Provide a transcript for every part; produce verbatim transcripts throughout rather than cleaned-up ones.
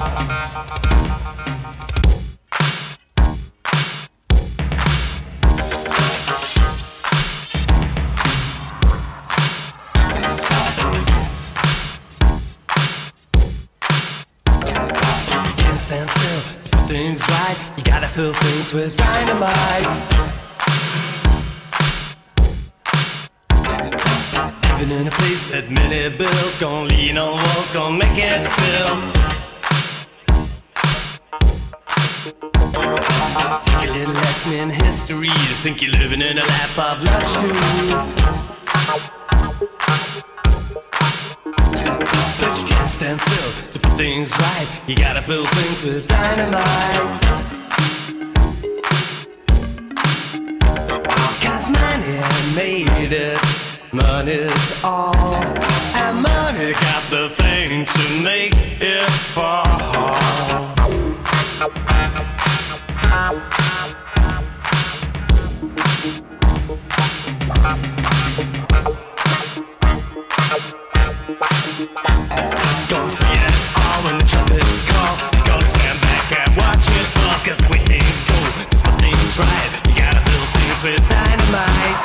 Stand still, do things right. You gotta fill things with dynamite. Living in a place that many built, gonna lean on walls, gonna make it tilt. Take a little lesson in history to think you're living in a lap of luxury. But you can't stand still to put things right. You gotta fill things with dynamite. Cause money made it, money's all, and money got the thing to make it fall. Gonna see it all when the trumpets call. Gonna stand back and watch it fall. Cause the way things go, to put things right, you gotta fill things with dynamite.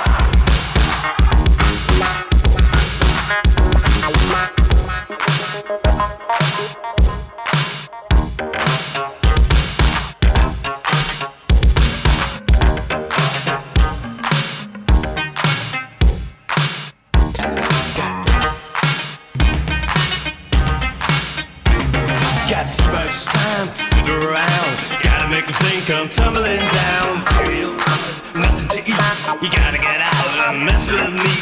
Got too much time to sit around. Gotta make the thing come tumbling down. Material toys, nothing to eat. You gotta get out and mess with me.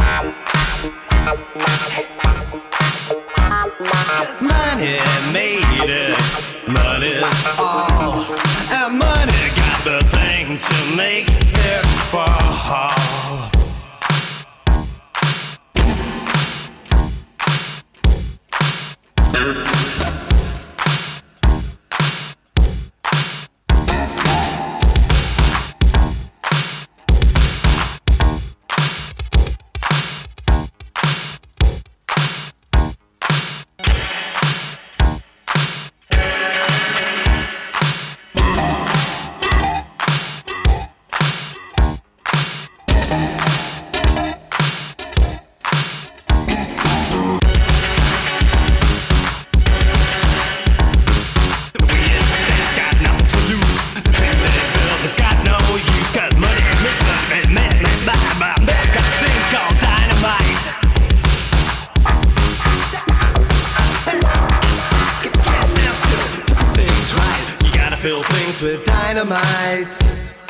Cause money made it, money's all, and money got the thing to make it fall. Fill things with dynamite.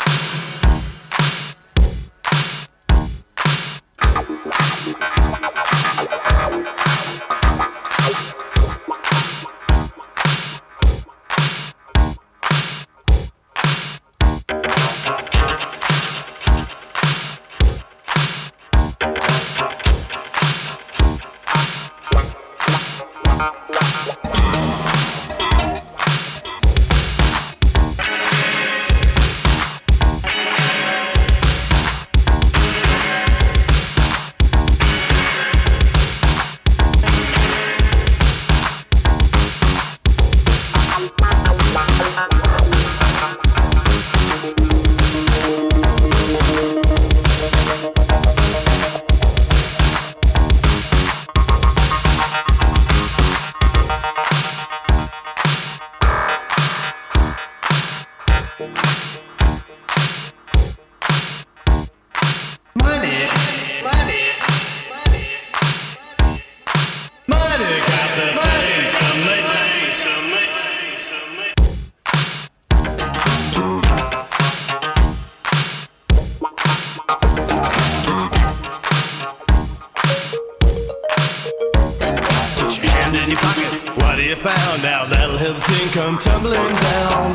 In your pocket, what do you found out? That'll help the thing come tumbling down.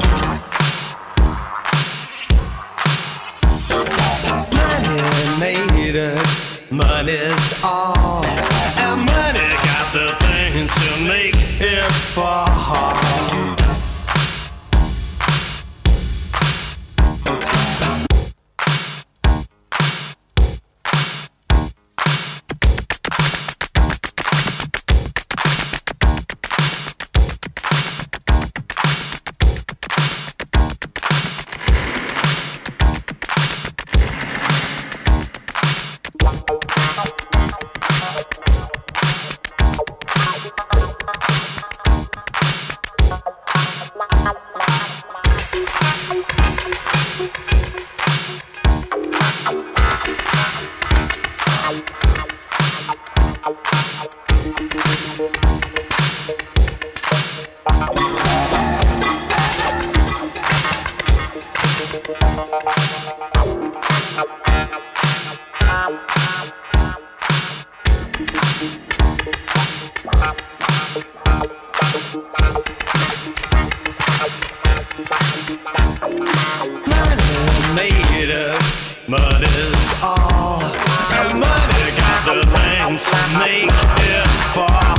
Cause money made it, money's all, and money got the things to make it fall. Money made it, money's all, and money got the things to make it fall.